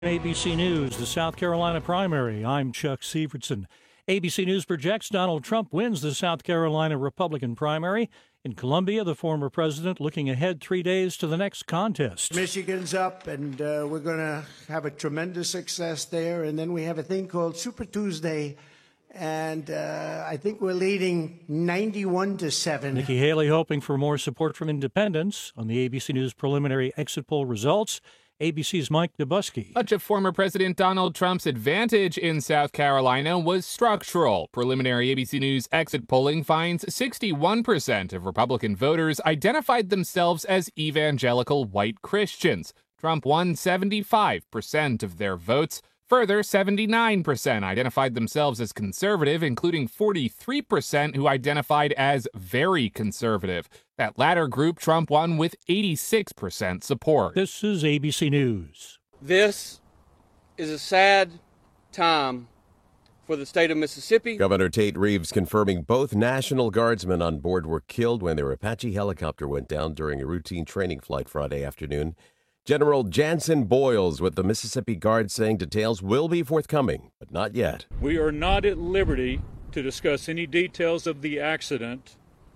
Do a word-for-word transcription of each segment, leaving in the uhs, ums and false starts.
A B C News, the South Carolina primary. I'm Chuck Severson. A B C News projects Donald Trump wins the South Carolina Republican primary. In Columbia, the former president looking ahead three days to the next contest. Michigan's up, and uh, we're going to have a tremendous success there. And then we have a thing called Super Tuesday, and uh, I think we're leading ninety-one to seven. Nikki Haley hoping for more support from independents. On the A B C News preliminary exit poll results, A B C's Mike Dubusky. Much of former President Donald Trump's advantage in South Carolina was structural. Preliminary A B C News exit polling finds sixty-one percent of Republican voters identified themselves as evangelical white Christians. Trump won seventy-five percent of their votes. Further, seventy-nine percent identified themselves as conservative, including forty-three percent who identified as very conservative. That latter group Trump won with eighty-six percent support. This is A B C News. This is a sad time for the state of Mississippi. Governor Tate Reeves confirming both National Guardsmen on board were killed when their Apache helicopter went down during a routine training flight Friday afternoon. General Jansen Boyles with the Mississippi Guard saying details will be forthcoming, but not yet. We are not at liberty to discuss any details of the accident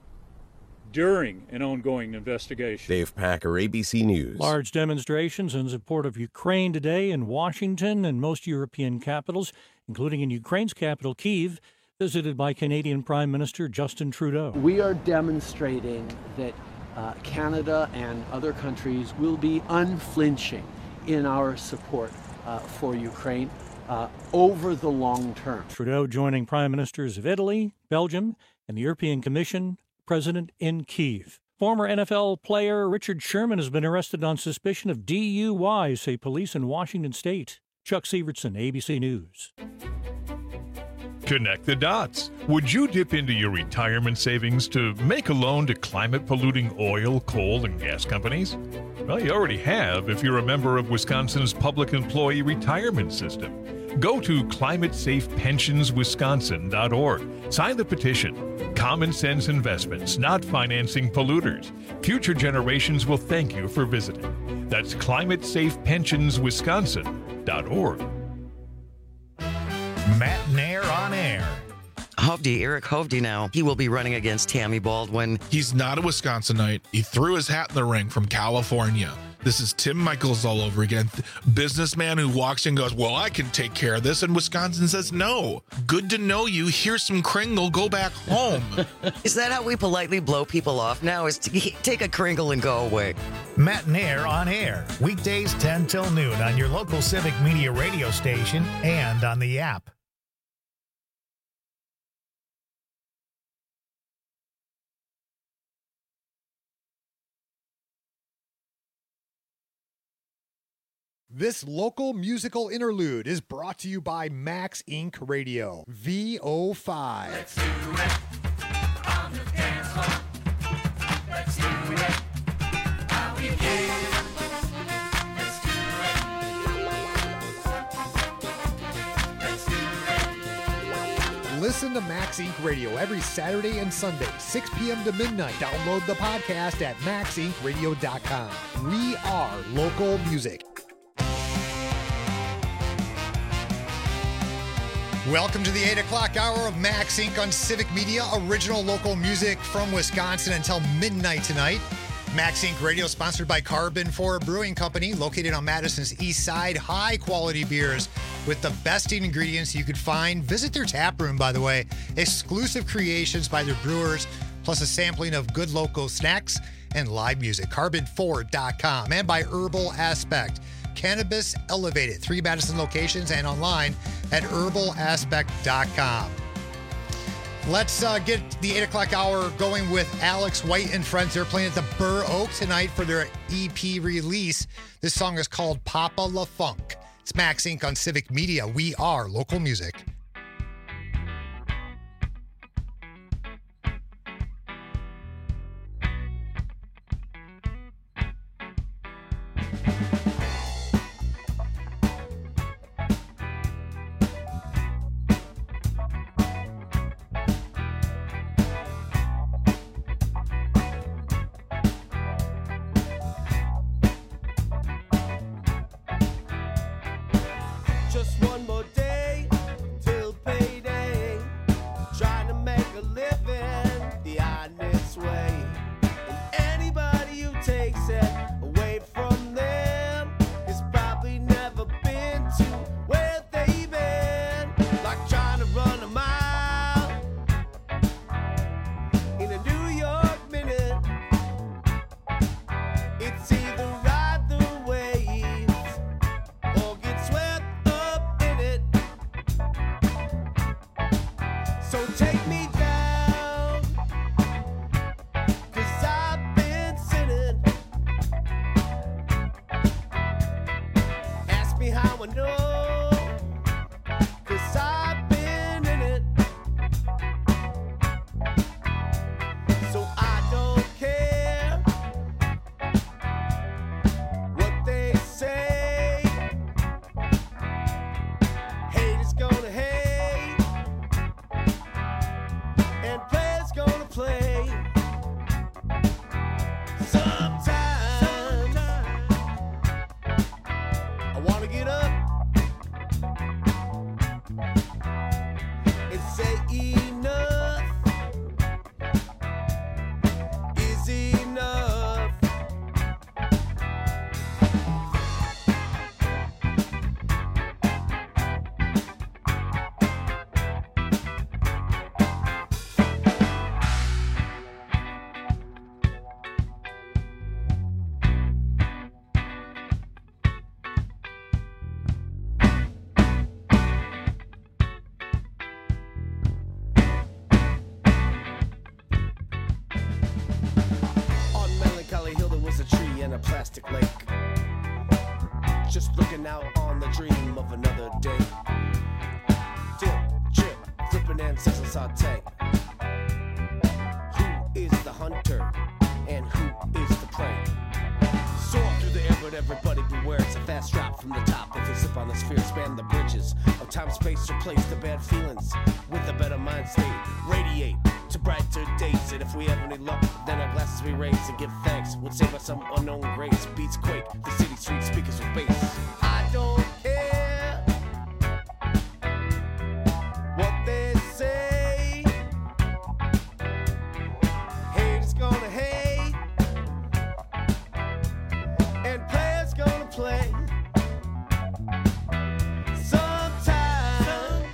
during an ongoing investigation. Dave Packer, A B C News. Large demonstrations in support of Ukraine today in Washington and most European capitals, including in Ukraine's capital, Kyiv, visited by Canadian Prime Minister Justin Trudeau. We are demonstrating that Uh, Canada and other countries will be unflinching in our support uh, for Ukraine uh, over the long term. Trudeau joining Prime Ministers of Italy, Belgium, and the European Commission President in Kyiv. Former N F L player Richard Sherman has been arrested on suspicion of D U I, say police in Washington State. Chuck Severson, A B C News. Connect the dots. Would you dip into your retirement savings to make a loan to climate-polluting oil, coal, and gas companies? Well, you already have if you're a member of Wisconsin's Public Employee Retirement System. Go to climate safe pensions wisconsin dot org. Sign the petition. Common sense investments, not financing polluters. Future generations will thank you for visiting. That's climate safe pensions wisconsin dot org. Matt Nair on air. Hovde, Eric Hovde now, he will be running against Tammy Baldwin. He's not a Wisconsinite. He threw his hat in the ring from California. This is Tim Michaels all over again. Businessman who walks in and goes, well, I can take care of this. And Wisconsin says, no. Good to know you. Here's some Kringle. Go back home. Is that how we politely blow people off now, is to take a Kringle and go away? Matt Nair on air. Weekdays ten till noon on your local Civic Media radio station and on the app. This local musical interlude is brought to you by Max Incorporated. Radio, V O five. Let's do it on the dance floor. Let's do it how we can. Let's do it. Let's do it. Listen to Max Incorporated. Radio every Saturday and Sunday, six p.m. to midnight. Download the podcast at max inc radio dot com. We are local music. Welcome to the eight o'clock hour of Max Incorporated on Civic Media, original local music from Wisconsin until midnight tonight. Max Incorporated Radio, sponsored by Carbon four Brewing Company, located on Madison's east side. High-quality beers with the best ingredients you could find. Visit their tap room, by the way. Exclusive creations by their brewers, plus a sampling of good local snacks and live music. carbon four dot com. And by Herbal Aspect. Cannabis Elevated. Three Madison locations and online at herbal aspect dot com. Let's uh, get the eight o'clock hour going with Alex White and friends. They're playing at the Burr Oak tonight for their E P release. This song is called Papa La Funk. It's Max Incorporated on Civic Media. We are local music. Just one more day till payday. Trying to make a living the honest way. And anybody who takes it away from them has probably never been to where they've been. Like trying to run a mile in a New York minute. It's either ride the waves or get swept up in it. So take me down, 'cause I've been sinning. Ask me how I know, 'cause I've been in it. So I don't care what they say. Hate is gonna hate, and play's gonna play. Sometimes I wanna get up and say enough is enough. On Melancholy Hill there was a tree and a plastic lake, just looking out on the dream of another day. Dip, chip, flipping and sizzle saute. Who is the hunter and who is the prey? Soar through the air, but everybody beware. It's a fast drop from the top. If you slip on the sphere, span the bridges of time, space, replace the bad feelings with a better mind state. Radiate to brighter days, and if we have any luck, then our glasses we raise and give thanks. Would save us some unknown grace. Beats quake, the city street speakers with bass. I don't care what they say. Hate is gonna hate, and players gonna play. Sometimes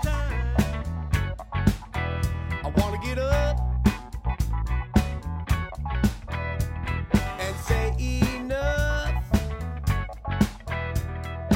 I wanna get up and say enough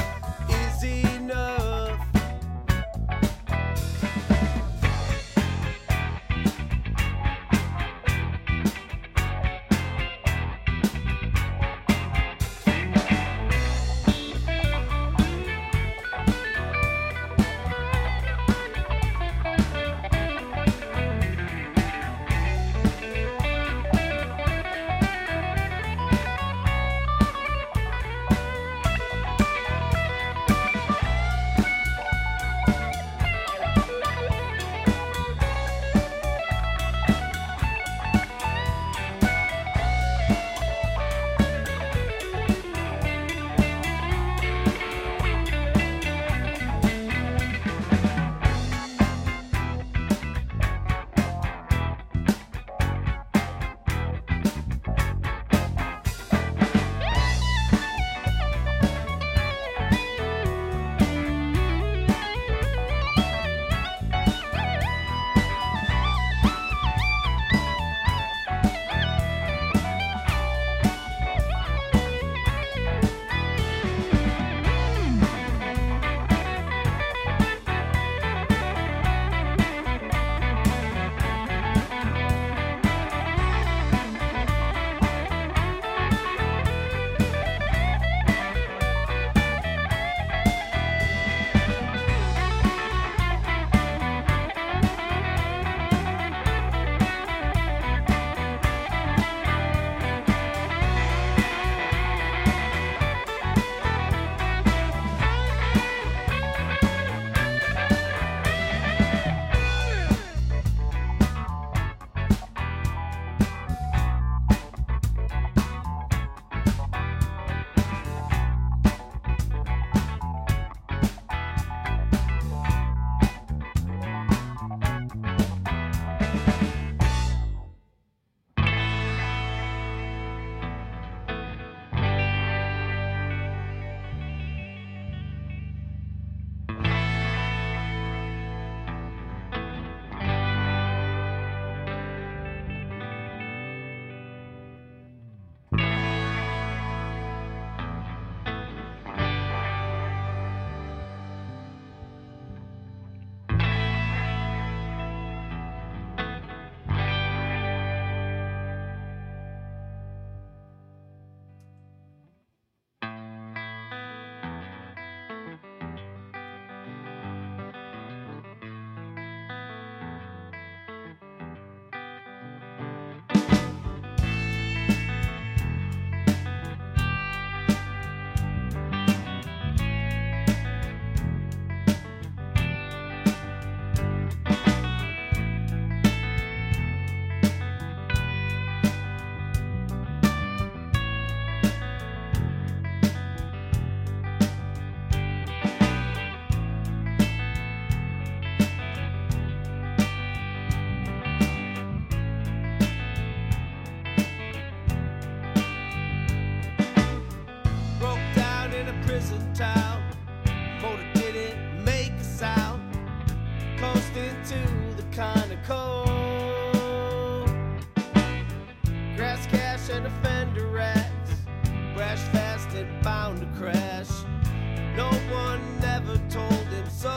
kinda cold. Grass cash and a fender rats, crash fast and bound to crash. No one ever told him so.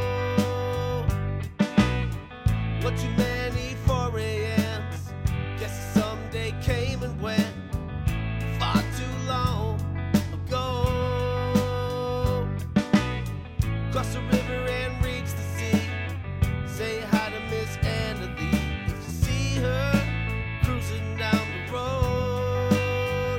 What too many four a.m.s, guess someday came and went far too long ago. Cross the river and reach the sea. Say hi to Miss Anna Lee if you see her cruising down the road.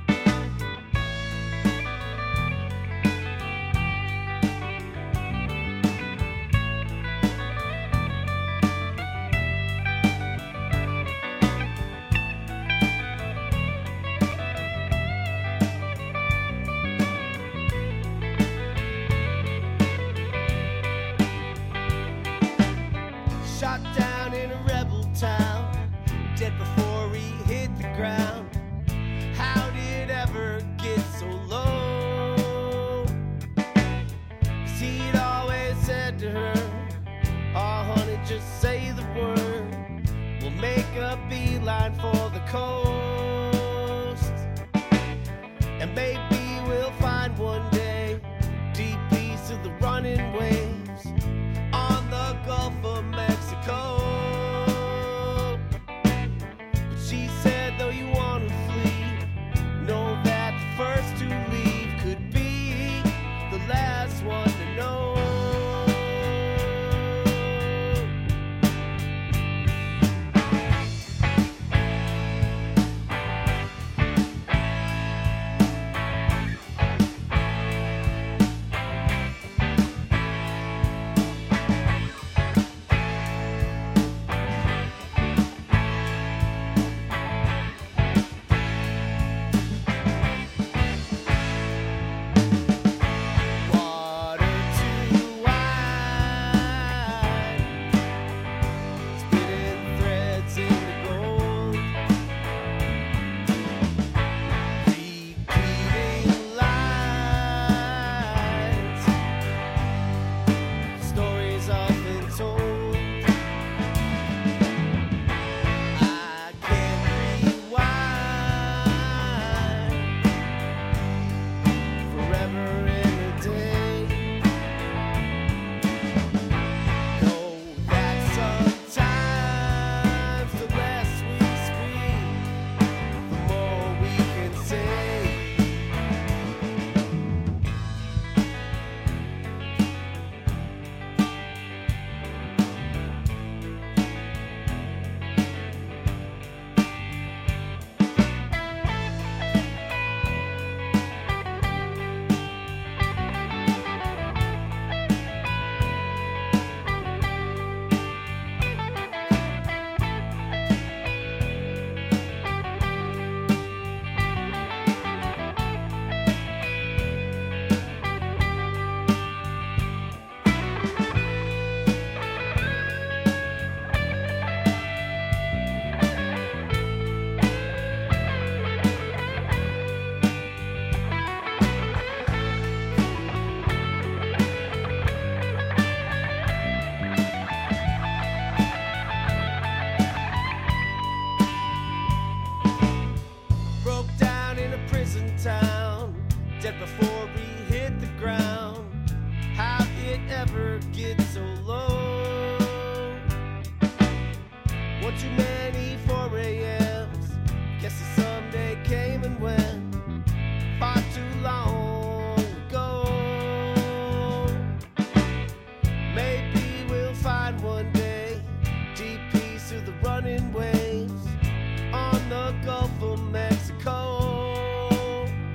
Shot down in a rebel town, dead before he hit the ground. How did it ever get so low? 'Cause he'd always said to her, oh honey, just say the word, we'll make a beeline for the coast. And maybe we'll find one day deep east of the running waves on the Gulf of Mexico. But she said, though you want to flee, know that the first to leave could be the last one to know.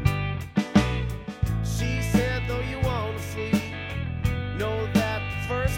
First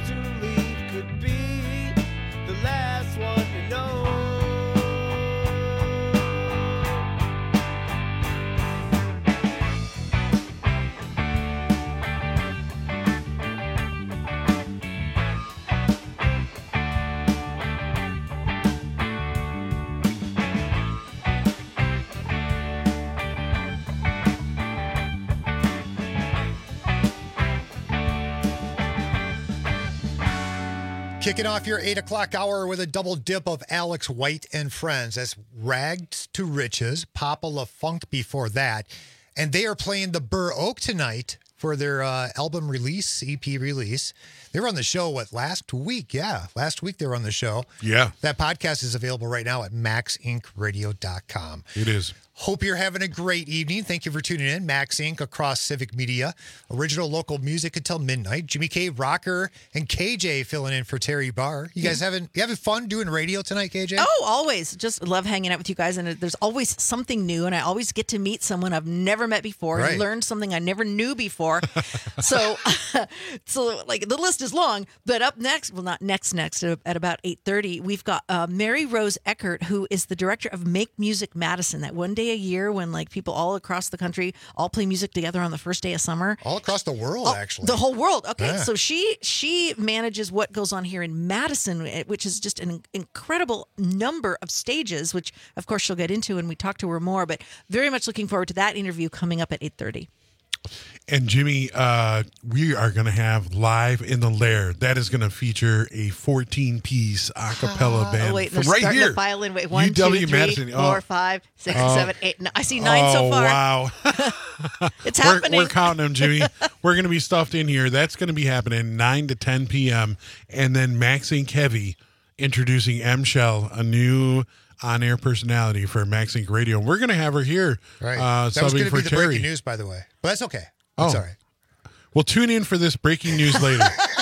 Kicking off your eight o'clock hour with a double dip of Alex White and friends. That's Rags to Riches, Papa LaFunk before that. And they are playing the Burr Oak tonight for their uh, album release, E P release. They were on the show, what, last week? Yeah, last week they were on the show. Yeah. That podcast is available right now at max inc radio dot com. It is. Hope you're having a great evening. Thank you for tuning in. Max Incorporated across Civic Media. Original local music until midnight. Jimmy K, Rocker, and K J filling in for Terry Barr. You guys having you having fun doing radio tonight, K J? Oh, always. Just love hanging out with you guys. And there's always something new. And I always get to meet someone I've never met before. Right. And learn something I never knew before. so, so like the list is long. But up next, well, not next, next, at about eight thirty, we've got uh, Mary Rose Eckert, who is the director of Make Music Madison. That one day a year when like people all across the country all play music together on the first day of summer. All across the world, oh, actually. The whole world. Okay, Yeah. so she she manages what goes on here in Madison, which is just an incredible number of stages, which of course she'll get into and we talk to her more. But very much looking forward to that interview coming up at eight thirty. And Jimmy, uh, we are going to have Live in the Lair. That is going to feature a fourteen-piece a cappella Uh, band wait, from they're right starting here. to file in. Wait, one, U W two, three, Madison. four, Oh. five, six, Oh. seven, eight, nine. I see nine oh, so far. wow. It's we're, happening. We're counting them, Jimmy. We're going to be stuffed in here. That's going to be happening nine to ten p.m. And then Max Inc Heavy introducing M. Shell, a new on-air personality for Max Inc Radio. We're going to have her here Right. uh, that was subbing going to for be the Terry. breaking news, by the way. But that's okay. Oh. It's all right. Well, tune in for this breaking news later.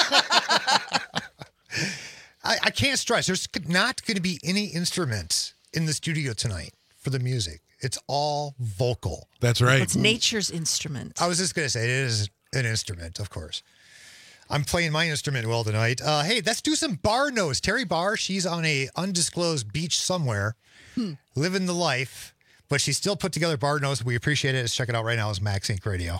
I, I can't stress, there's not going to be any instruments in the studio tonight for the music. It's all vocal. That's right. It's nature's instrument. I was just going to say, it is an instrument, of course. I'm playing my instrument well tonight. Uh, hey, let's do some bar notes. Terry Barr, she's on a undisclosed beach somewhere, Hmm. living the life, but she still put together bar notes. We appreciate it. Let's check it out right now. It's Max Inc Radio.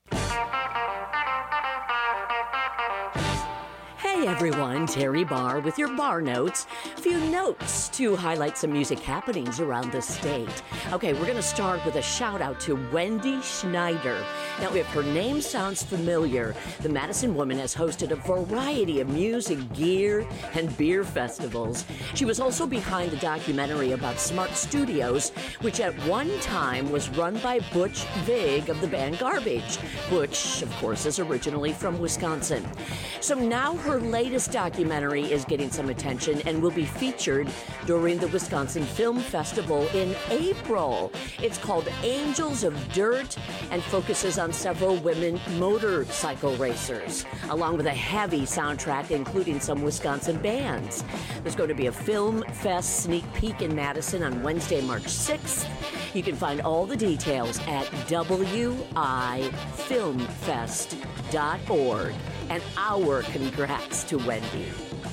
Hey everyone, Terry Barr with your bar notes. A few notes to highlight some music happenings around the state. Okay, we're going to start with a shout out to Wendy Schneider. Now, if her name sounds familiar, the Madison woman has hosted a variety of music, gear, and beer festivals. She was also behind the documentary about Smart Studios, which at one time was run by Butch Vig of the band Garbage. Butch, of course, is originally from Wisconsin. So now her latest documentary is getting some attention and will be featured during the Wisconsin Film Festival in April. It's called Angels of Dirt and focuses on several women motorcycle racers, along with a heavy soundtrack including some Wisconsin bands. There's going to be a Film Fest sneak peek in Madison on Wednesday, March sixth. You can find all the details at w i film fest dot org. And our congrats to Wendy.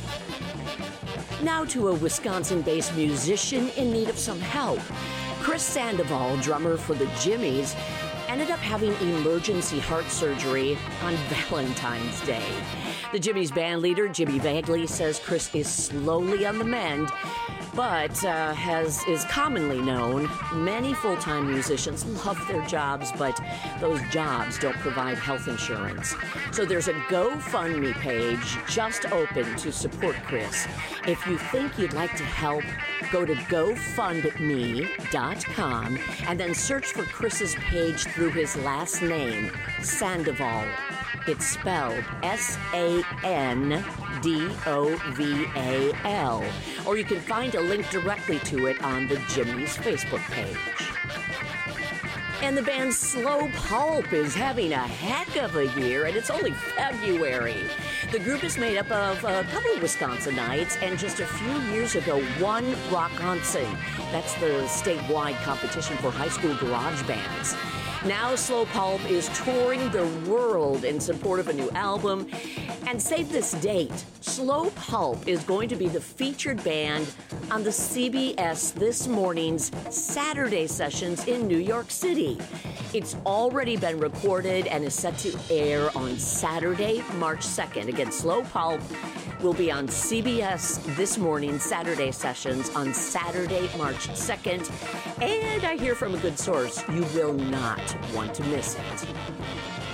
Now to a Wisconsin-based musician in need of some help. Chris Sandoval, drummer for the Jimmies, ended up having emergency heart surgery on Valentine's Day. The Jimmies band leader, Jimmy Bagley, says Chris is slowly on the mend, but uh, as is commonly known, many full-time musicians love their jobs, but those jobs don't provide health insurance. So there's a GoFundMe page just open to support Chris. If you think you'd like to help, go to go fund me dot com and then search for Chris's page through his last name, Sandoval. It's spelled S A N D O V A L. Or you can find a link directly to it on the Jimmy's Facebook page. And the band Slow Pulp is having a heck of a year, and it's only February. The group is made up of a couple of Wisconsinites, and just a few years ago won Rockonson. That's the statewide competition for high school garage bands. Now Slow Pulp is touring the world in support of a new album. And save this date, Slow Pulp is going to be the featured band on the C B S This Morning's Saturday sessions in New York City. It's already been recorded and is set to air on Saturday, March second. Again, Slow Pulp will be on C B S This Morning Saturday sessions on Saturday, March second. And I hear from a good source, you will not want to miss it.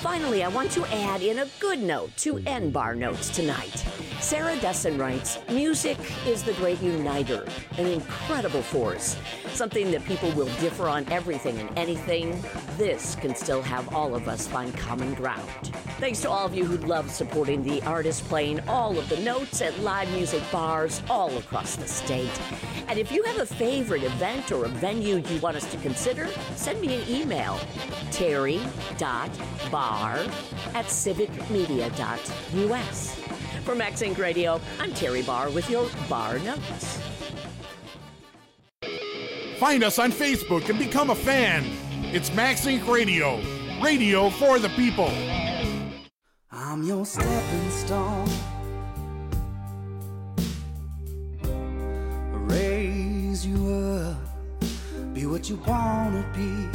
Finally, I want to add in a good note to end bar notes tonight. Sarah Dessen writes, music is the great uniter, an incredible force, something that people will differ on everything and anything. This can still have all of us find common ground. Thanks to all of you who love supporting the artist playing all of the notes at live music bars all across the state. And if you have a favorite event or a venue you want us to consider, send me an email, terry dot bar at civic media dot u s. For Max Inc Radio, I'm Terry Barr with your Bar Notes. Find us on Facebook and become a fan. It's Max Inc Radio, radio for the people. I'm your stepping stone. Raise you up, be what you wanna be.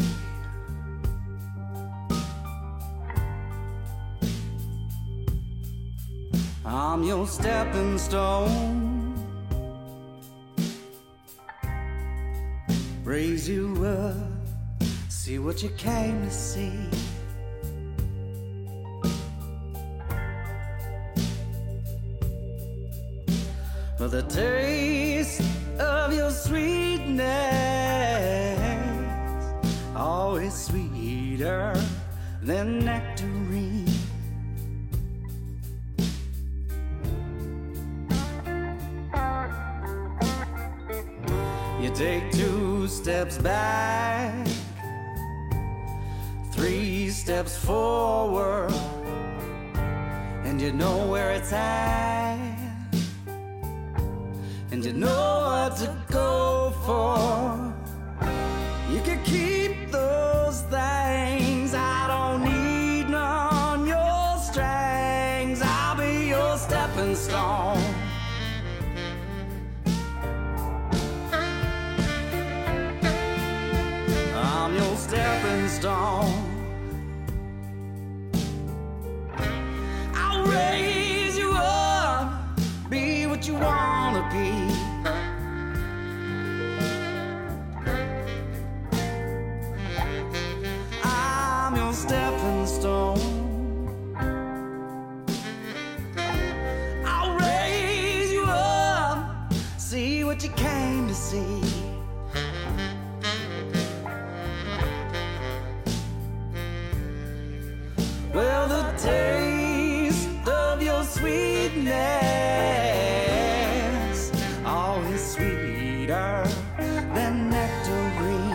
I'm your stepping stone. Raise you up, see what you came to see. For the taste of your sweetness, always sweeter than nectarine. You take two steps back, three steps forward, and you know where it's at, and you know what to go for. You can keep those things, I don't need none, your strings, I'll be your stepping stone. I'm your stepping stone. I'll raise you up, be what you wanna be. I'm your stepping stone. I'll raise you up, see what you came to see. Well, the taste of your sweetness, always sweeter than nectarine.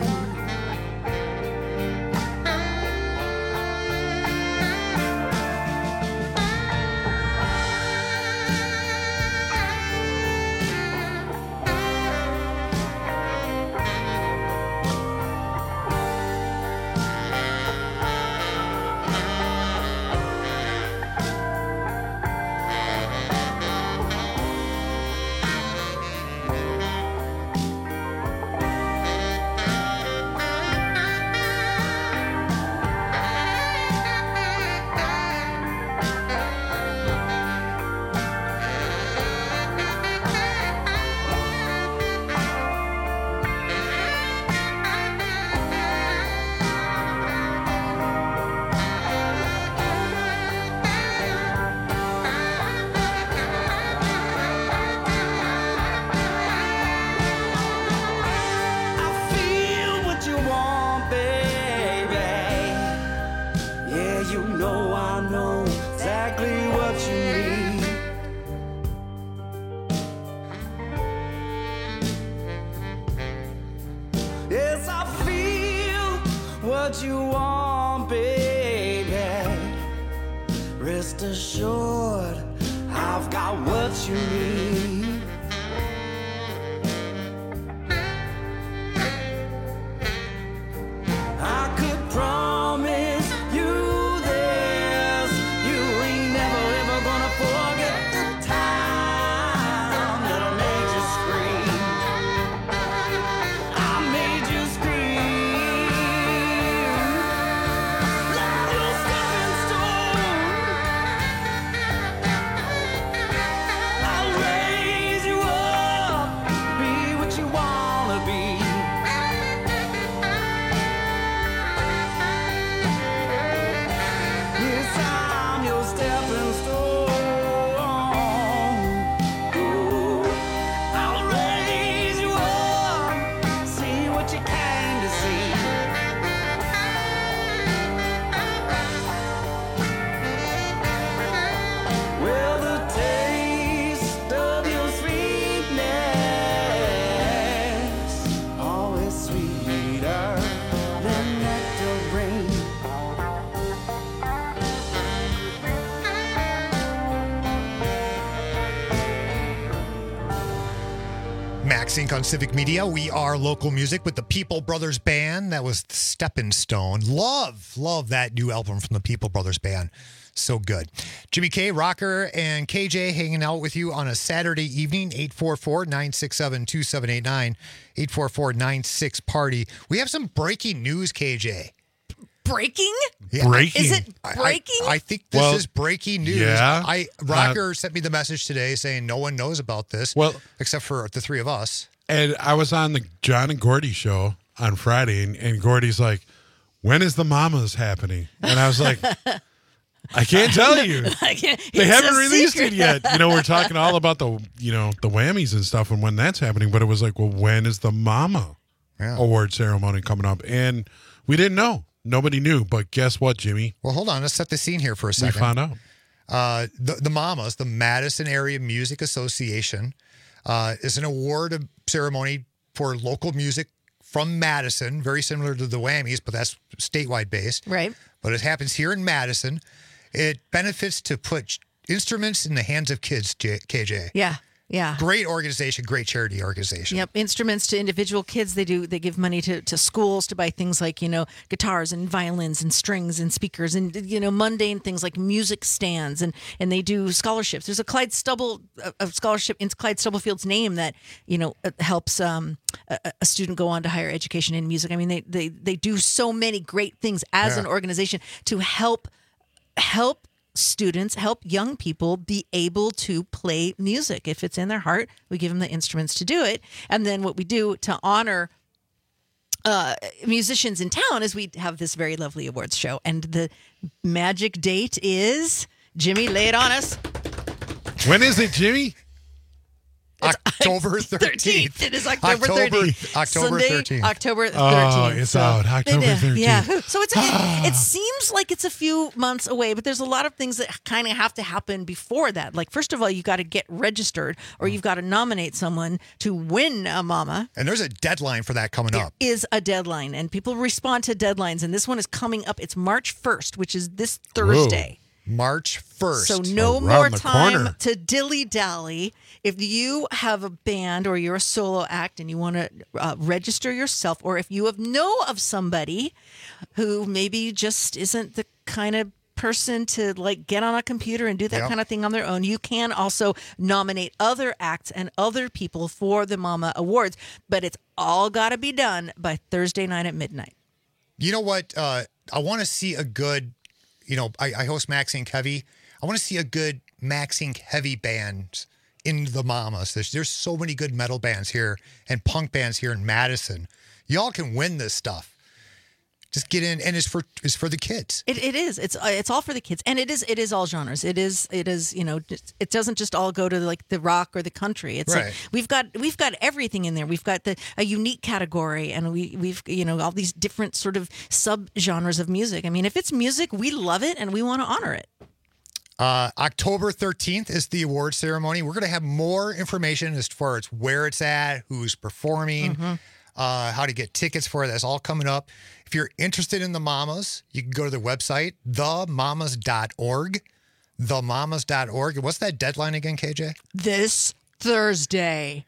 What you want, baby. Rest assured, I've got what you need. I could promise you this, you ain't never ever gonna forget the time that I made you scream. I made you scream. Like your stepping stone. I'll raise you Max Inc on Civic Media. We are local music with the People Brothers Band. That was Stepping Stone. Love, love that new album from the People Brothers Band. So good. Jimmy K, Rocker, and K J hanging out with you on a Saturday evening. eight four four, nine six seven, two seven eight nine. eight four four, nine six, party. We have some breaking news, K J. Breaking? Yeah. Breaking. Is it breaking? I, I think this Well, is breaking news. yeah. I Rocker uh, sent me the message today saying no one knows about this. Well, except for the three of us. And I was on the John and Gordy show on Friday, and, and Gordy's like, "When is the Mamas happening?" And I was like, "I can't tell you. I can't, They it's haven't a released secret. it yet." You know, we're talking all about the you know the whammies and stuff, and when that's happening. But it was like, well, when is the Mama yeah. award ceremony coming up? And we didn't know. Nobody knew. But guess what, Jimmy? Well, hold on. Let's set the scene here for a We second. found out. Uh, the, the Mamas, the Madison Area Music Association, uh, is an award ceremony for local music from Madison, very similar to the Whammies, but that's statewide based. Right. But it happens here in Madison. It benefits to put instruments in the hands of kids, J- K J. Yeah. Yeah. Great organization, great charity organization. Yep, instruments to individual kids. They do. They give money to, to schools to buy things like you know guitars and violins and strings and speakers and you know mundane things like music stands and and they do scholarships. There's a Clyde Stubble a, a scholarship in Clyde Stubblefield's name that you know helps um, a, a student go on to higher education in music. I mean they they they do so many great things as Yeah. an organization to help help. students, help young people be able to play music. If it's in their heart, we give them the instruments to do it. And then what we do to honor uh, musicians in town is we have this very lovely awards show. And the magic date is, Jimmy, lay it on us. When is it, Jimmy? October thirteenth. It is October October- thirteenth. October Sunday, thirteenth. October thirteenth. Oh, it's out. October Yeah, thirteenth. Yeah. So it's it, it seems like it's a few months away, but there's a lot of things that kind of have to happen before that. Like, first of all, you got to get registered or you've got to nominate someone to win a mama. And there's a deadline for that coming up. Is a deadline, and people respond to deadlines. And this one is coming up. It's March first, which is this Thursday. March first. So no Around more the time corner. to dilly-dally. If you have a band or you're a solo act and you want to uh, register yourself, or if you have know of somebody who maybe just isn't the kind of person to like get on a computer and do that Yep. kind of thing on their own, you can also nominate other acts and other people for the Mama Awards. But it's all got to be done by Thursday night at midnight. You know what? Uh, I want to see a good, you know, I, I host Max Inc Heavy. I want to see a good Max Inc Heavy band in the Mamas. There's, there's so many good metal bands here and punk bands here in Madison. Y'all can win this stuff. Just get in, and it's for it's for the kids. It, it is. It's uh, it's all for the kids, and it is it is all genres. It is it is you know just- it doesn't just all go to like the rock or the country. It's like Right. we've got we've got everything in there. We've got the a unique category, and we we've you know all these different sort of sub genres of music. I mean, if it's music, we love it and we want to honor it. Uh, October thirteenth is the award ceremony. We're going to have more information as far as where it's at, who's performing, uh, how to get tickets for it. That's all coming up. If you're interested in the Mamas, you can go to the website, the mamas dot org. the mamas dot org. And what's that deadline again, K J? This Thursday.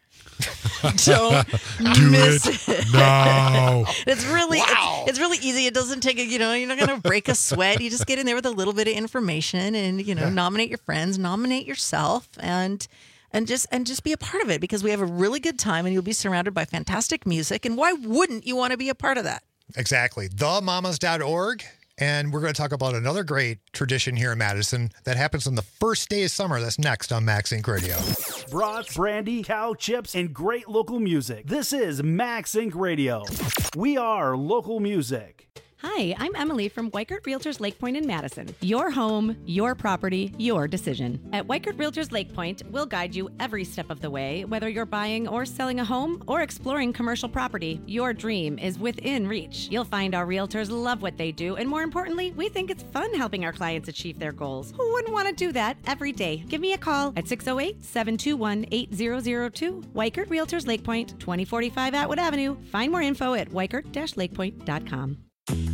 Don't Do miss it it. now. It's really Wow. it's, it's really easy. It doesn't take a you know you're not going to break a sweat. You just get in there with a little bit of information and you know nominate your friends, nominate yourself, and and just and just be a part of it because we have a really good time and you'll be surrounded by fantastic music. And why wouldn't you want to be a part of that? Exactly. the mamas dot org. And we're going to talk about another great tradition here in Madison that happens on the first day of summer. That's next on Max Inc Radio. Brats, brandy, cow chips, and great local music. This is Max Inc Radio. We are local music. Hi, I'm Emily from Weichert Realtors Lake Point in Madison. Your home, your property, your decision. At Weichert Realtors Lake Point, we'll guide you every step of the way, whether you're buying or selling a home or exploring commercial property. Your dream is within reach. You'll find our realtors love what they do, and more importantly, we think it's fun helping our clients achieve their goals. Who wouldn't want to do that every day? Give me a call at six oh eight, seven two one, eight zero zero two. Weichert Realtors Lake Point, twenty forty-five Atwood Avenue. Find more info at weichert dash lakepoint dot com.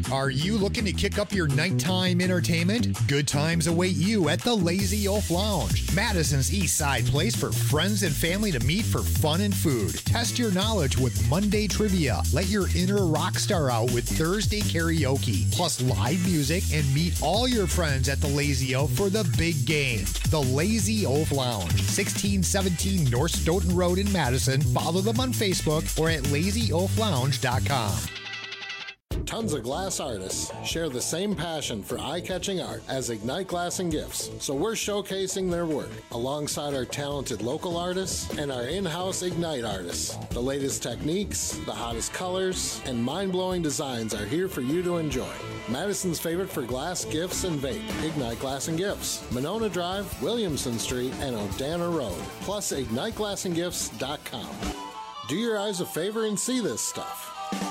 Are you looking to kick up your nighttime entertainment? Good times await you at the Lazy Oaf Lounge, Madison's East Side place for friends and family to meet for fun and food. Test your knowledge with Monday trivia. Let your inner rock star out with Thursday karaoke, plus live music, and meet all your friends at the Lazy Oaf for the big game. The Lazy Oaf Lounge, sixteen seventeen North Stoughton Road in Madison. Follow them on Facebook or at lazy oaf lounge dot com. Tons of glass artists share the same passion for eye-catching art as Ignite Glass and Gifts, so we're showcasing their work alongside our talented local artists and our in-house Ignite artists. The latest techniques, the hottest colors, and mind-blowing designs are here for you to enjoy. Madison's favorite for glass, gifts, and vape, Ignite Glass and Gifts, Monona Drive, Williamson Street, and Odana Road, plus ignite glass and gifts dot com. Do your eyes a favor and see this stuff.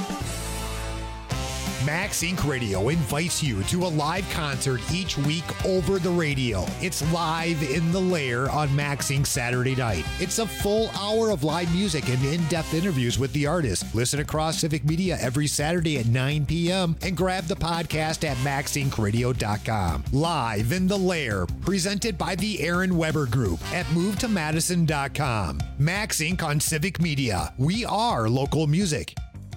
Max Incorporated. Radio invites you to a live concert each week over the radio. It's Live in the Lair on Max Incorporated. Saturday night. It's a full hour of live music and in-depth interviews with the artists. Listen across Civic Media every Saturday at nine p.m. and grab the podcast at max inc radio dot com. Live in the Lair, presented by the Aaron Weber Group at move to madison dot com. Max Incorporated on Civic Media. We are local music.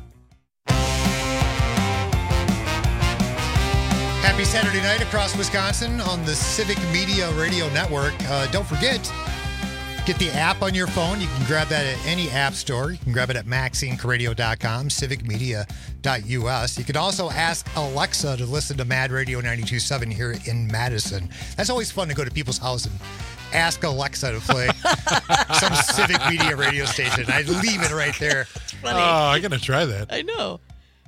Happy Saturday night across Wisconsin on the Civic Media Radio Network. Uh, don't forget, get the app on your phone. You can grab that at any app store. You can grab it at max inc radio dot com, civic media dot u s. You can also ask Alexa to listen to Mad Radio ninety-two point seven here in Madison. That's always fun to go to people's house and ask Alexa to play some Civic Media radio station. I leave it right there. Oh, I got to try that. I know.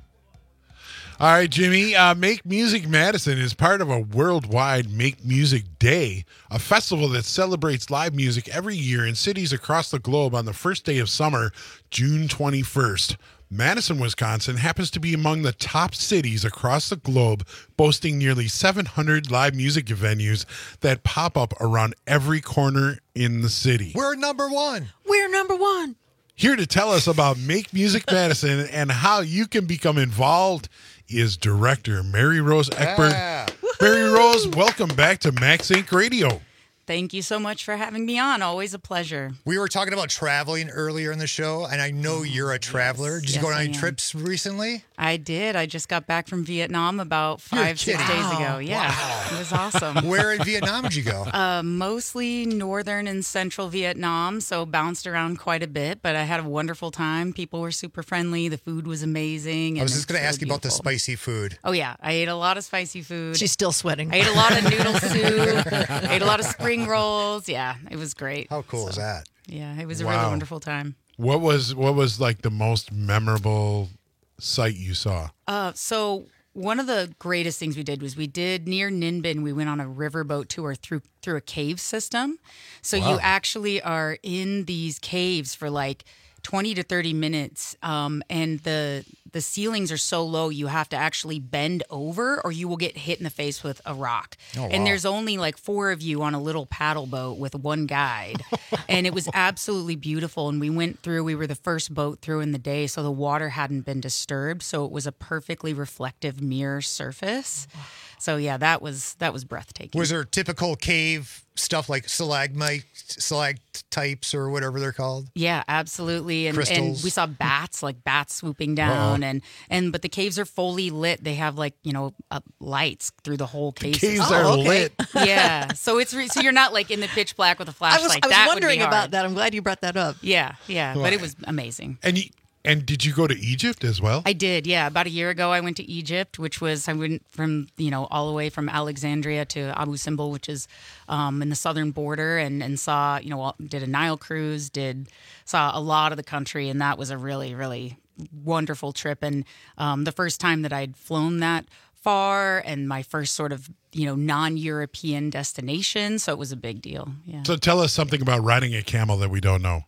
All right, Jimmy. Uh, Make Music Madison is part of a worldwide Make Music Day, a festival that celebrates live music every year in cities across the globe on the first day of summer, June twenty-first. Madison, Wisconsin happens to be among the top cities across the globe, boasting nearly seven hundred live music venues that pop up around every corner in the city. We're number one. We're number one. Here to tell us about Make Music Madison and how you can become involved is director Mary Rose Eckberg. Yeah. Mary Rose, welcome back to Max Incorporated. Radio. Thank you so much for having me on. Always a pleasure. We were talking about traveling earlier in the show, and I know you're a traveler. Did you Yes, go on I any am. trips recently? I did. I just got back from Vietnam about five, six kidding. days ago. Wow. Yeah, Wow. it was awesome. Where in Vietnam did you go? Uh, mostly northern and central Vietnam, so bounced around quite a bit, but I had a wonderful time. People were super friendly. The food was amazing. I was and just going to it's ask really you about the beautiful. spicy food. Oh, yeah. I ate a lot of spicy food. She's still sweating. I ate a lot of noodle soup. I ate a lot of spring rolls. Yeah, it was great. How cool is that? Yeah, it was a Wow. really wonderful time. What was what was like the most memorable sight you saw? Uh, so one of the greatest things we did was we did near Ninh Bình. We went on a riverboat tour through through a cave system. So Wow. you actually are in these caves for like twenty to thirty minutes, um, and the the ceilings are so low you have to actually bend over or you will get hit in the face with a rock. Oh, and wow. there's only like four of you on a little paddle boat with one guide. And it was absolutely beautiful. And we went through, we were the first boat through in the day, so the water hadn't been disturbed. So it was a perfectly reflective mirror surface. So yeah, that was that was breathtaking. Was there typical cave stuff like stalagmites, stalactites, or whatever they're called? Yeah, absolutely. And, and Crystals. we saw bats, like bats swooping down, Uh-oh. and and but the caves are fully lit. They have like you know uh, lights through the whole cave. caves system. are Oh, okay. lit. Yeah, so it's re- so you're not like in the pitch black with a I flashlight. was, I was That would wondering be hard. about that. I'm glad you brought that up. Yeah, yeah, Well, but it was amazing. And you, and did you go to Egypt as well? I did, yeah. About a year ago, I went to Egypt, which was I went from you know all the way from Alexandria to Abu Simbel, which is um, in the southern border, and and saw you know all- did a Nile cruise, did saw a lot of the country, and that was a really really wonderful trip, and um, the first time that I'd flown that far, and my first sort of you know non-European destination, so it was a big deal. Yeah. So tell us something about riding a camel that we don't know.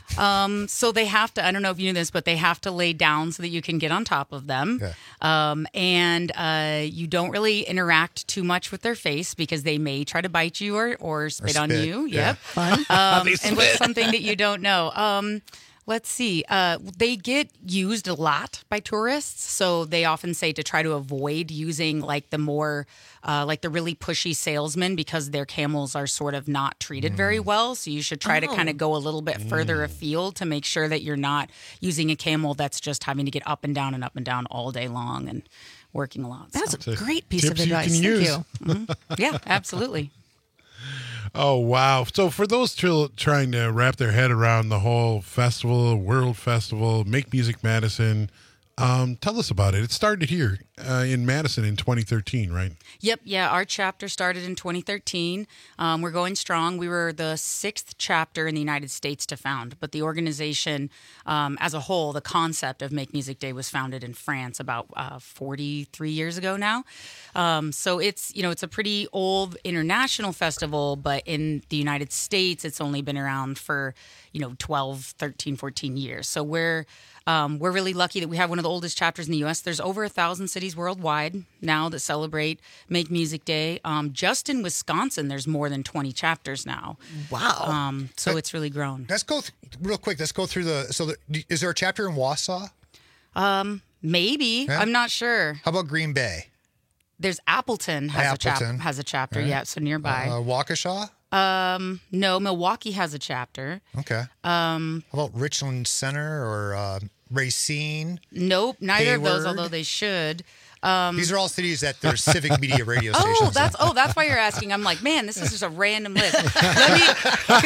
Um, so they have to, I don't know if you knew this, but they have to lay down so that you can get on top of them. Um, and uh, you don't really interact too much with their face because they may try to bite you or, or spit on spit, you. yeah. Yep. Fun. Um, They and what's spit. something that you don't know? Um, Let's see. Uh, they get used a lot by tourists, so they often say to try to avoid using like the more, uh, like the really pushy salesmen because their camels are sort of not treated very well. So you should try to kind Oh. of go a little bit further afield to make sure that you're not using a camel that's just having to get up and down and up and down all day long and working a lot. That's so. a great piece of Tips you advice. can Thank use. you. Mhm. Yeah, absolutely. Oh, wow. So for those tr- trying to wrap their head around the whole festival, World Festival, Make Music Madison, um, tell us about it. It started here uh, in Madison in twenty thirteen, right? Yep, yeah. Our chapter started in twenty thirteen. Um, we're going strong. We were the sixth chapter in the United States to found, but the organization um, as a whole, the concept of Make Music Day was founded in France about uh, forty-three years ago now. Um, so it's, you know, it's a pretty old international festival, but in the United States, it's only been around for, you know, twelve, thirteen, fourteen years. So we're Um, we're really lucky that we have one of the oldest chapters in the U S. There's over a thousand cities worldwide now that celebrate Make Music Day. Um, just in Wisconsin, there's more than twenty chapters now. Wow. Um, so it's really grown. Let's go th- real quick. Let's go through the. So, the, is there a chapter in Wausau? Um, maybe. Yeah. I'm not sure. How about Green Bay? There's Appleton has a Appleton. chap has a chapter. Right. Yeah, so nearby. Uh, Waukesha? um, no, Milwaukee has a chapter. Okay. Um, How about Richland Center or uh, Racine? Nope, neither of those, Hayward? although they should. Um, These are all cities that there's civic media radio stations. Oh, that's oh, that's why you're asking. I'm like, man, this is just a random list. Let me,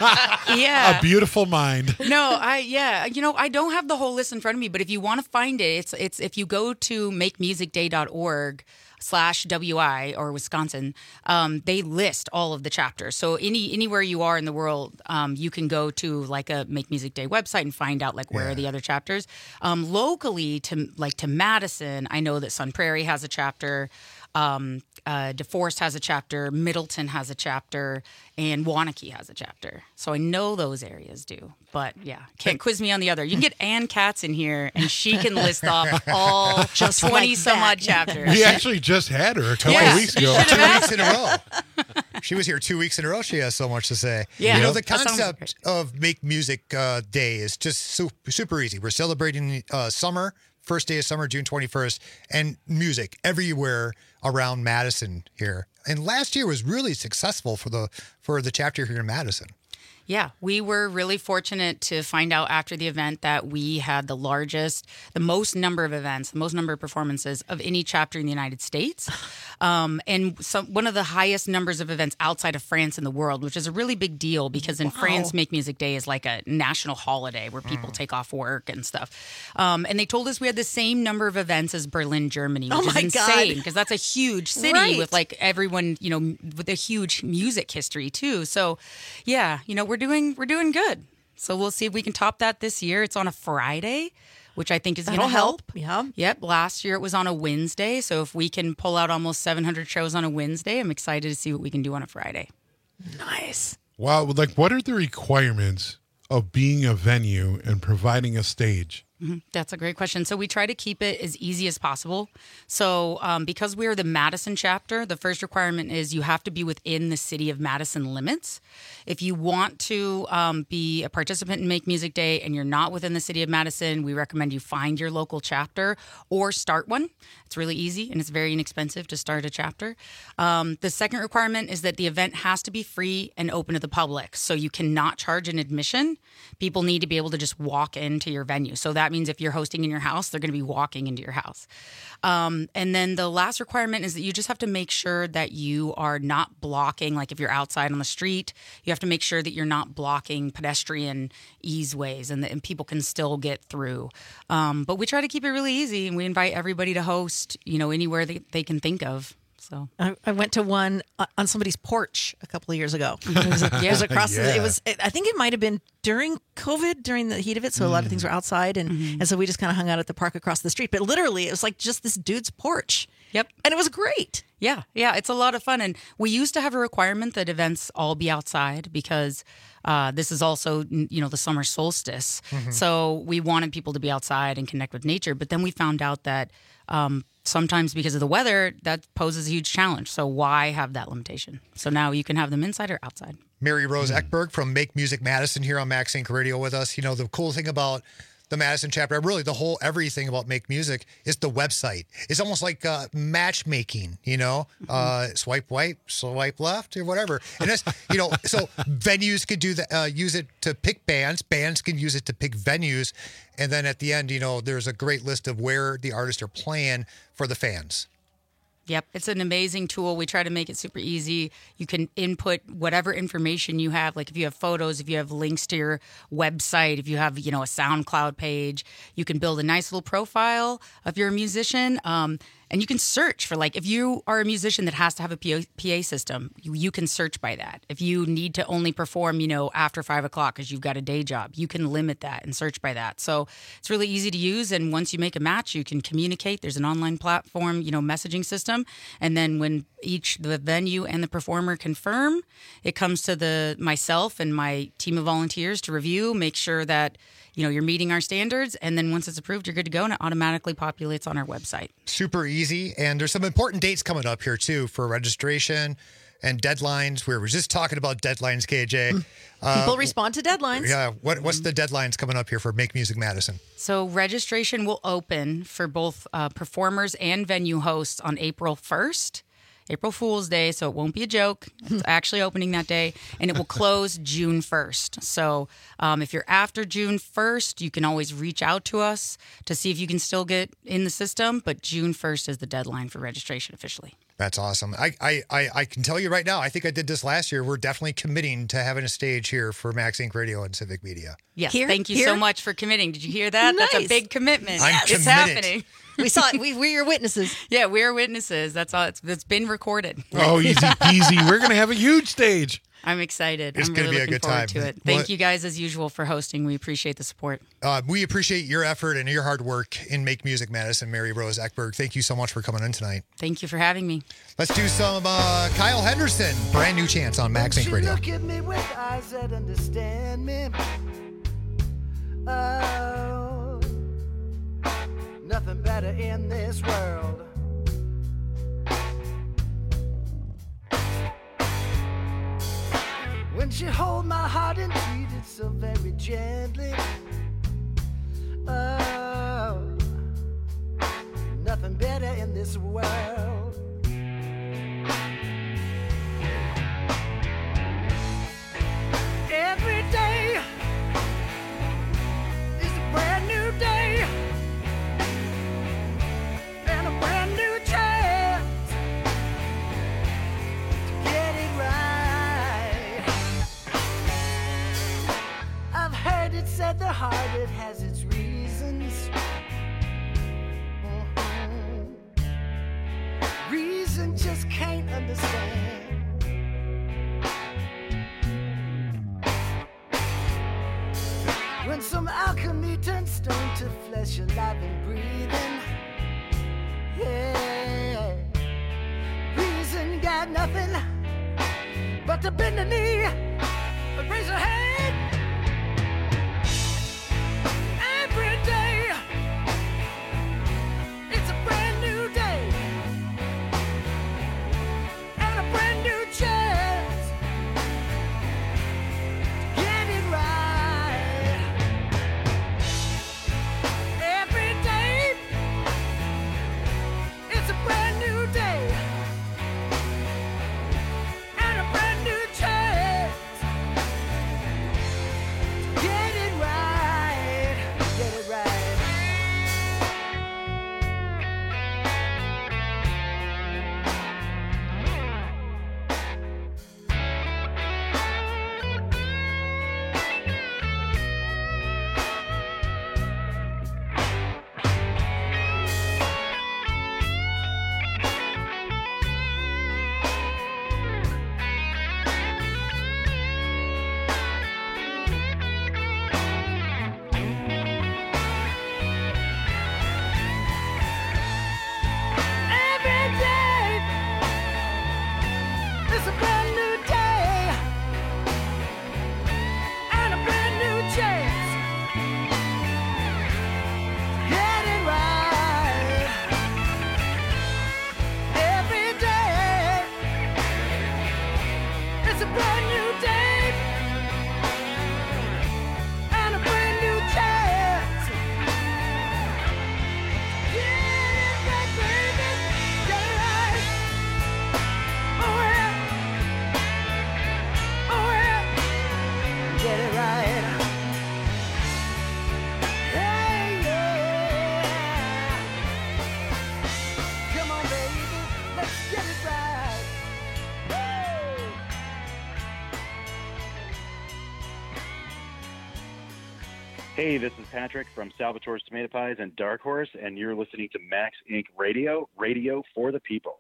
yeah. A beautiful mind. No, I yeah, you know, I don't have the whole list in front of me, but if you want to find it, it's it's if you go to make music day dot org slash W I or Wisconsin, um, they list all of the chapters. So any anywhere you are in the world, um, you can go to like a Make Music Day website and find out like where Yeah. are the other chapters. Um, locally to like to Madison, I know that Sun Prairie has a chapter. Um, uh, DeForest has a chapter, Middleton has a chapter, and Waunakee has a chapter. So I know those areas do. But yeah, can't quiz me on the other. You can get Ann Katz in here, and she can list off all Just twenty like some that. odd chapters. We actually just had her a couple Yeah. of weeks ago. You should Two have weeks in a row. She was here two weeks in a row. She has so much to say. Yeah. You know, the That sounds concept of Make Music uh, Day is just super, super easy. We're celebrating uh, summer, first day of summer, June twenty-first, and music everywhere around Madison here. And last year was really successful for the for the chapter here in Madison. Yeah, we were really fortunate to find out after the event that we had the largest, the most number of events, the most number of performances of any chapter in the United States. Um, and some, one of the highest numbers of events outside of France in the world, which is a really big deal because in Wow. France, Make Music Day is like a national holiday where people take off work and stuff. Um, and they told us we had the same number of events as Berlin, Germany, which Oh my is God. insane because that's a huge city Right. with like everyone, you know, with a huge music history too. So, yeah, you know, we're doing we're doing good. So we'll see if we can top that this year. It's on a Friday, which I think is going to That'll help. help. Yeah. Yep. Last year it was on a Wednesday. So if we can pull out almost seven hundred shows on a Wednesday, I'm excited to see what we can do on a Friday. Nice. Wow, like what are the requirements of being a venue and providing a stage? Mhm. That's a great question. So we try to keep it as easy as possible. So um, because we're the Madison chapter, the first requirement is you have to be within the city of Madison limits. If you want to um, be a participant in Make Music Day and you're not within the city of Madison, we recommend you find your local chapter or start one. It's really easy and it's very inexpensive to start a chapter. Um, the second requirement is that the event has to be free and open to the public. So you cannot charge an admission. People need to be able to just walk into your venue. So that means if you're hosting in your house, they're going to be walking into your house. Um, and then the last requirement is that you just have to make sure that you are not blocking, like if you're outside on the street, you have to make sure that you're not blocking pedestrian easeways and, that, and people can still get through. Um, but we try to keep it really easy and we invite everybody to host, you know, anywhere they, they can think of. So I, I went to one uh, on somebody's porch a couple of years ago. It was, Yeah. it was across. The, Yeah. it was. I think it might have been during COVID, during the heat of it. So a lot of things were outside, and and so we just kind of hung out at the park across the street. But literally, it was like just this dude's porch. Yep. And it was great. Yeah, yeah, it's a lot of fun. And we used to have a requirement that events all be outside because uh, this is also, you know, the summer solstice. Mhm. So we wanted people to be outside and connect with nature. But then we found out that um, sometimes because of the weather, that poses a huge challenge. So why have that limitation? So now you can have them inside or outside. Mary Rose Eckberg from Make Music Madison here on Max Inc Radio with us. You know, the cool thing about the Madison chapter, really the whole everything about Make Music is the website. It's almost like uh, matchmaking, you know, uh, swipe right, swipe left, or whatever. And that's, you know, so venues could do that, uh, use it to pick bands. Bands can use it to pick venues. And then at the end, you know, there's a great list of where the artists are playing for the fans. Yep, it's an amazing tool. We try to make it super easy. You can input whatever information you have, like if you have photos, if you have links to your website, if you have, you know, a SoundCloud page, you can build a nice little profile of your musician. Um, and you can search for, like, if you are a musician that has to have a P A system, you, you can search by that. If you need to only perform, you know, after five o'clock because you've got a day job, you can limit that and search by that. So it's really easy to use. And once you make a match, you can communicate. There's an online platform, you know, messaging system. And then when each, the venue and the performer confirm, it comes to the myself and my team of volunteers to review, make sure that, you know, you're meeting our standards, and then once it's approved, you're good to go, and it automatically populates on our website. Super easy, and there's some important dates coming up here, too, for registration and deadlines. We were just talking about deadlines, K J. Uh, People respond to deadlines. Yeah, what, what's the deadlines coming up here for Make Music Madison? So registration will open for both uh, performers and venue hosts on April first. April Fool's Day, so it won't be a joke. It's actually opening that day, and it will close June first. So um, if you're after June first, you can always reach out to us to see if you can still get in the system, but June first is the deadline for registration officially. That's awesome. I, I, I, I can tell you right now, I think I did this last year. We're definitely committing to having a stage here for Max Inc Radio and Civic Media. Yes, Here? thank you Here? so much for committing. Did you hear that? That's a Nice. big commitment. I'm It's committed. happening. We saw it. We, we're your witnesses. Yeah, we're witnesses. That's all. It's, it's been recorded. Oh, easy peasy. We're going to have a huge stage. I'm excited. It's I'm gonna really be a looking good forward time. to it. Thank Well- you guys as usual for hosting. We appreciate the support. Uh, we appreciate your effort and your hard work in Make Music Madison, Mary Rose Eckberg. Thank you so much for coming in tonight. Thank you for having me. Let's do some uh, Kyle Henderson. Brand new chance on Max Inc Radio. Look at me with eyes that understand me. Oh, nothing better in this world. When she hold my heart and treat it so very gently. Oh, nothing better in this world. Every day is a brand new day and a brand new chance to get it right. I've heard it said the heart, it has its reasons. Mhm. Reason just can't understand. When some alchemy turns stone to flesh, alive and breathing. Yeah. Reason got nothing but to bend the knee, but raise a hand. Every day, it's a brand new day and a brand new chance to get it right. Every day, it's a brand new day and a brand new chance Hey, this is Patrick from Salvatore's Tomato Pies and Dark Horse, and you're listening to Max Incorporated. Radio, radio for the people.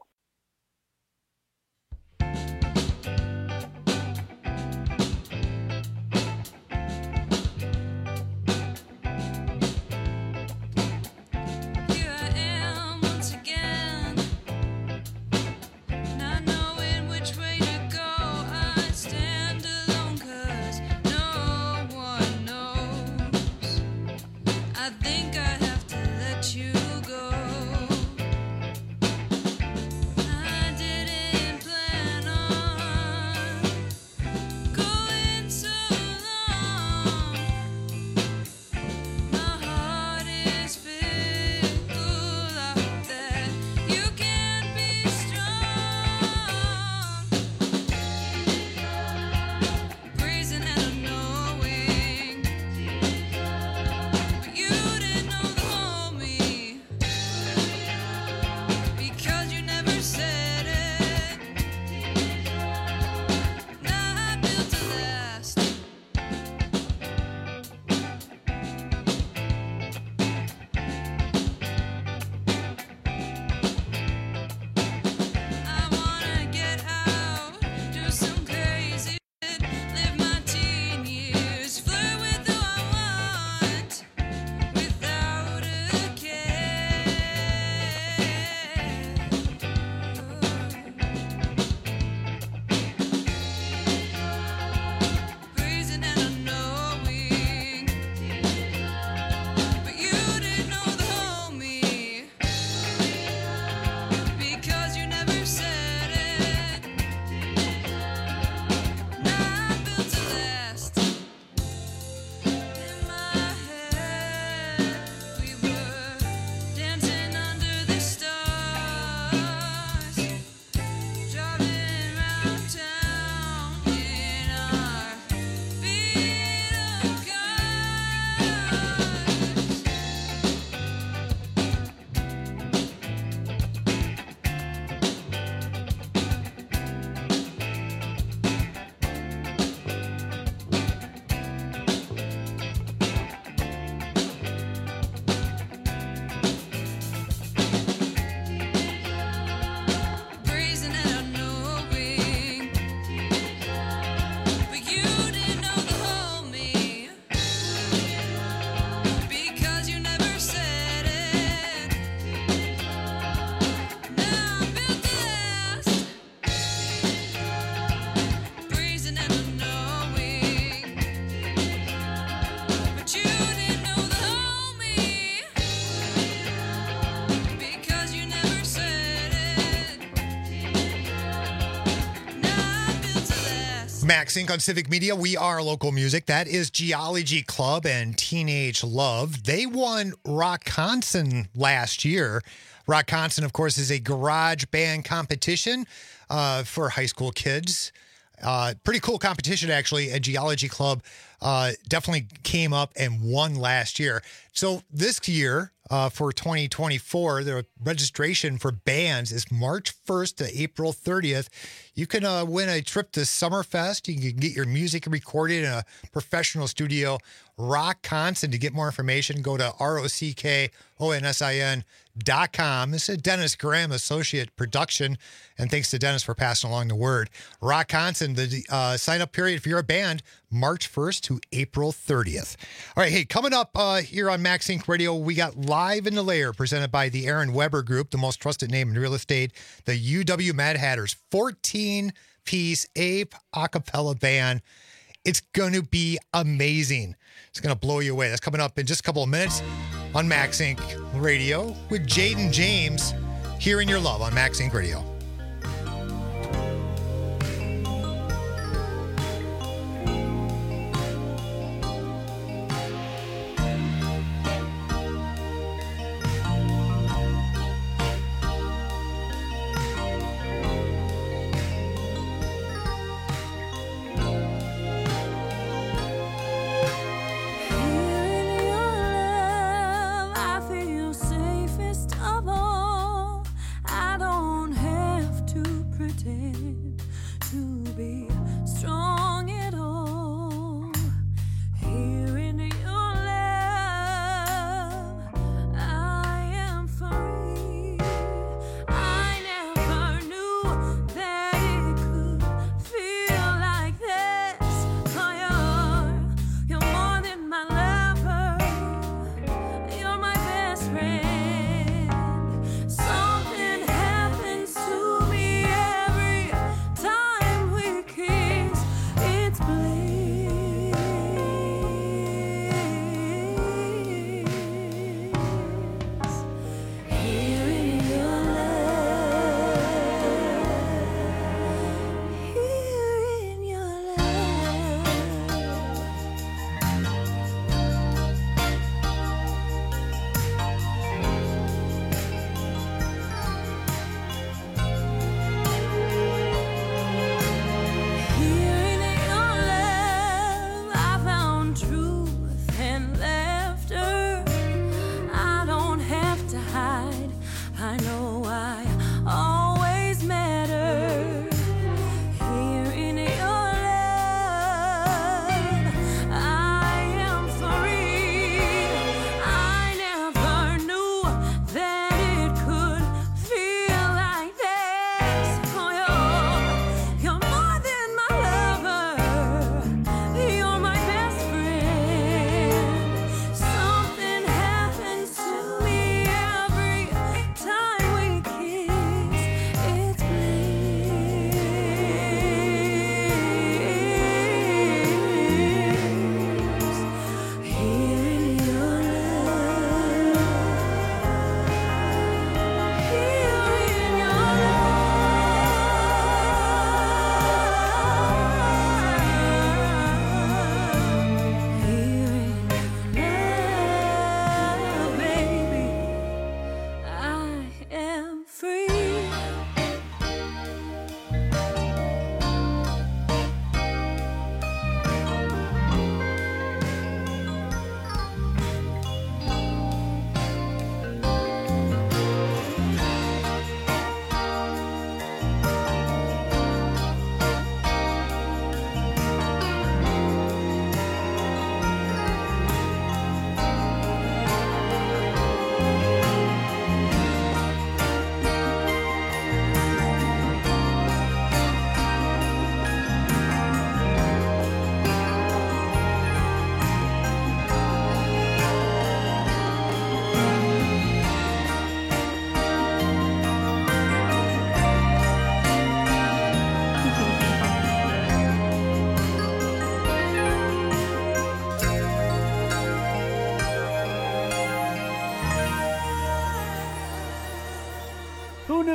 Max Inc on Civic Media. We are local music. That is Geology Club and Teenage Love. They won Rockconson last year. Rockconson, of course, is a garage band competition uh, for high school kids. Uh, pretty cool competition, actually. And Geology Club uh, definitely came up and won last year. So this year, uh, for twenty twenty-four, the registration for bands is March first to April thirtieth. You can uh, win a trip to Summerfest. You can get your music recorded in a professional studio. Rockconson. To get more information, go to R O C K O N S I N dot com. This is Dennis Graham, Associate Production, and thanks to Dennis for passing along the word. Rockconson, the uh, sign-up period if you're a band, March first to April thirtieth. All right, hey, coming up uh, here on Max Inc Radio, we got Live in the Lair presented by the Aaron Weber Group, the most trusted name in real estate, the U W Mad Hatters, fourteen-piece ape a cappella band. It's going to be amazing. It's going to blow you away. That's coming up in just a couple of minutes on Max Inc Radio with Jaden James here in Your Love on Max Inc Radio. I feel safest of all. I don't have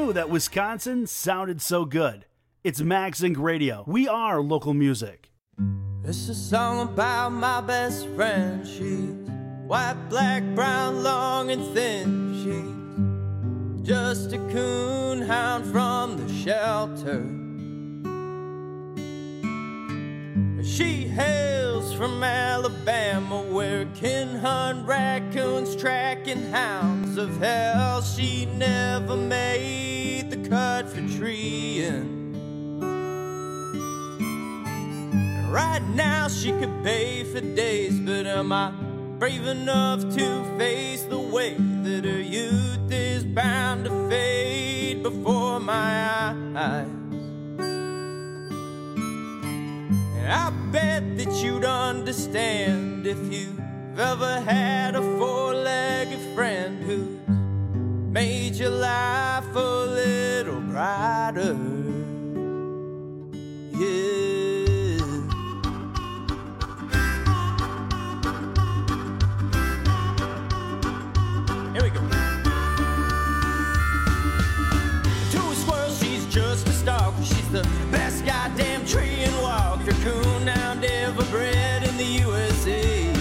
knew that Wisconsin sounded so good? It's Max Inc Radio. We are local music. It's a song about my best friend. She's white, black, brown, long and thin. She's just a coon hound from the shelter. She hails from Alabama, where kin hunt raccoons, tracking hounds of hell. She never made the cut for treeing. Right now she could bay for days, but am I brave enough to face the way that her youth is bound to fade before my eyes? And I bet that you'd understand if you've ever had a four-legged friend who's made your life a little brighter. Yeah. Here we go. To a squirrel, she's just a stalker. She's the best goddamn tree and walker, coon hound ever bred in the U S A.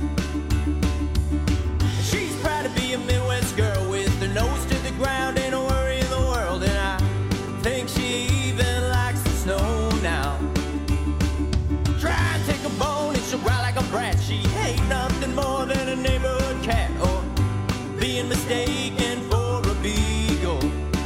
She's proud to be a Midwest girl with her nose to the ground, ain't a worry in the world, and I think she even likes the snow now. Try and take a bone and she'll growl like a brat. She ain't nothing more than a neighborhood cat, or being mistaken for a beagle.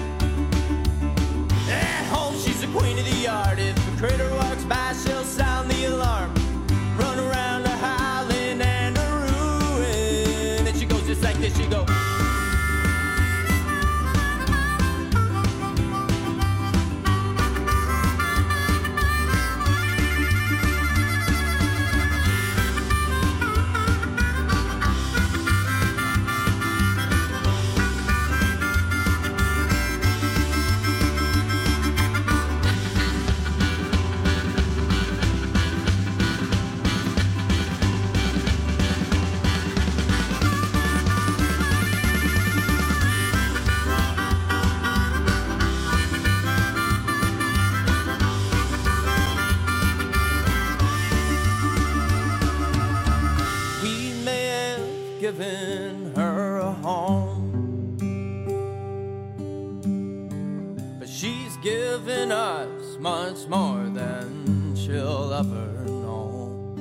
At home she's the queen of the yard. If a critter walks by she'll sound the alarm, run around a howling and a ruin. And she goes just like this, she goes. Given her a home, but she's given us much more than she'll ever know.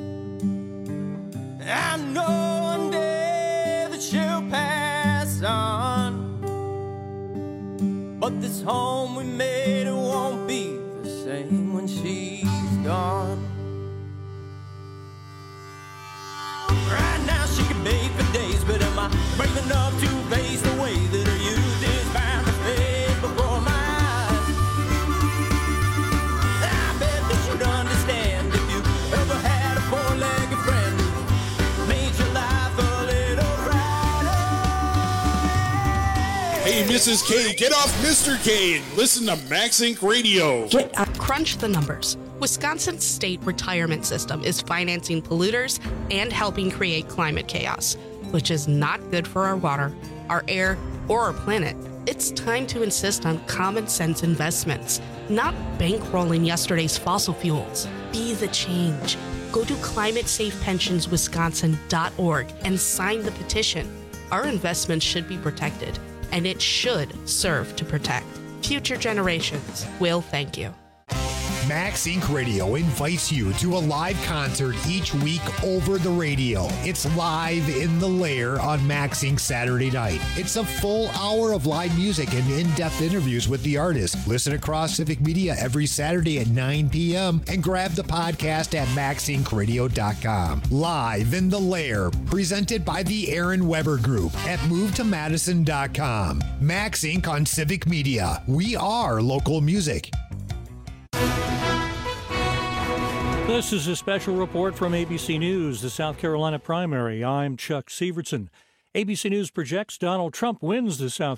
I know one day that she'll pass on, but this home we made, it won't be the same when she's gone. Right now she can bake for days, but am I brave enough to face the way that her youth is bound to fade before my eyes? I bet that you'd understand if you ever had a four-legged friend who made your life a little brighter. Hey, Missus K, get off Mister K and listen to Max Inc Radio. Crunch the numbers. Wisconsin's state retirement system is financing polluters and helping create climate chaos, which is not good for our water, our air, or our planet. It's time to insist on common sense investments, not bankrolling yesterday's fossil fuels. Be the change. Go to climate safe pensions wisconsin dot org and sign the petition. Our investments should be protected, and it should serve to protect. Future generations will thank you. Max Inc Radio invites you to a live concert each week over the radio. It's Live in the Lair on Max Inc Saturday night. It's a full hour of live music and in-depth interviews with the artists. Listen across Civic Media every Saturday at nine p.m. and grab the podcast at max inc radio dot com. Live in the Lair, presented by the Aaron Weber Group at move to madison dot com. Max Inc on Civic Media. We are local music. This is a special report from A B C News, the South Carolina primary. I'm Chuck Severson. A B C News projects Donald Trump wins the South